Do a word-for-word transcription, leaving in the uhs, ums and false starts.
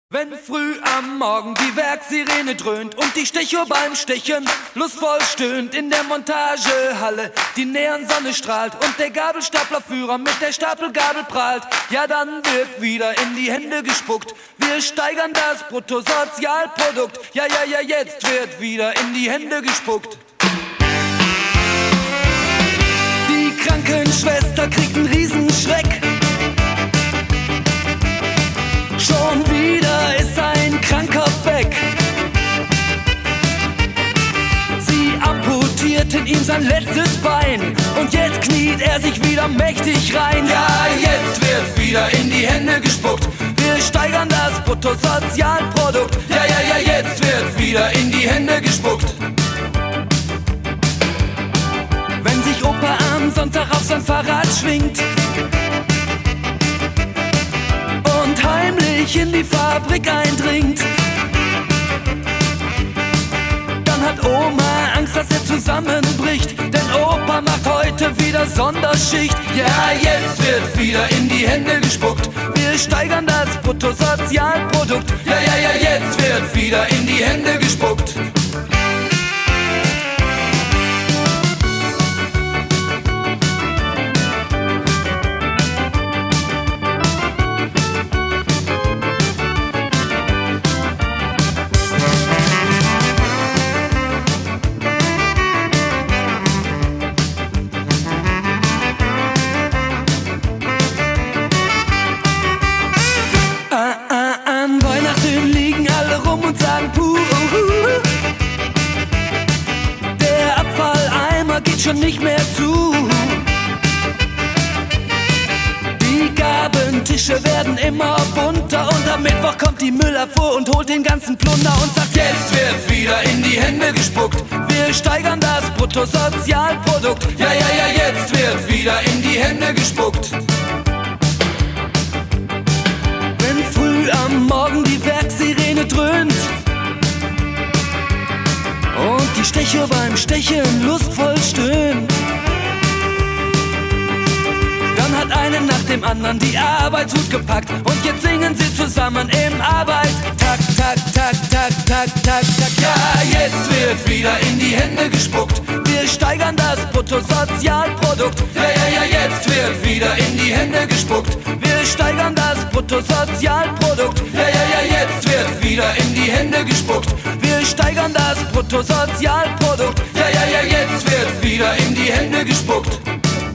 Wenn früh am Morgen die Werksirene dröhnt und die Stechuhr beim Stechen lustvoll stöhnt in der Montagehalle, die Neonsonne strahlt und der Gabelstaplerführer mit der Stapelgabel prahlt, ja dann wird wieder in die Hände gespuckt. Wir steigern das Bruttosozialprodukt, ja ja ja jetzt wird wieder in die Hände gespuckt. Die Krankenschwester kriegt einen Riesenschreck. Schon wieder ist ein Kranker weg. Sie amputierten ihm sein letztes Bein und jetzt kniet er sich wieder mächtig rein. Ja, jetzt wird wieder in die Hände gespuckt. Wir steigern das Bruttosozialprodukt. Ja, ja, ja, jetzt wird wieder in die Hände gespuckt. Wenn sich Opa am Sonntag auf sein Fahrrad schwingt und heimlich in die Fabrik eindringt, dann hat Oma Angst, dass er zusammenbricht, denn Opa macht heute wieder Sonderschicht. Ja, jetzt wird wieder in die Hände gespuckt. Wir steigern das Bruttosozialprodukt. Ja, ja, ja, jetzt wird wieder in die Hände gespuckt. Schon nicht mehr zu. Die Gabentische werden immer bunter und am Mittwoch kommt die Müllabfuhr und holt den ganzen Plunder und sagt, jetzt wird wieder in die Hände gespuckt. Wir steigern das Bruttosozialprodukt. Ja, ja, ja, jetzt wird wieder in die Hände gespuckt. Wenn früh am Morgen die Werksirene dröhnt und die Stechuhr beim Stechen lustvoll stöhnt, dann hat einen nach dem anderen die Arbeitshut gepackt und jetzt singen sie zusammen im Arbeitstakt, tak, tak, tak, tak, tak, tak. Ja, jetzt wird wieder in die Hände gespuckt. Wir steigern das Bruttosozialprodukt. Ja, ja, ja, jetzt wird wieder in die Hände gespuckt. Wir steigern das Bruttosozialprodukt. Ja, ja, ja, jetzt wird wieder in die Hände gespuckt. Wir steigern das Bruttosozialprodukt. Ja, ja, ja, jetzt wird wieder in die Hände gespuckt.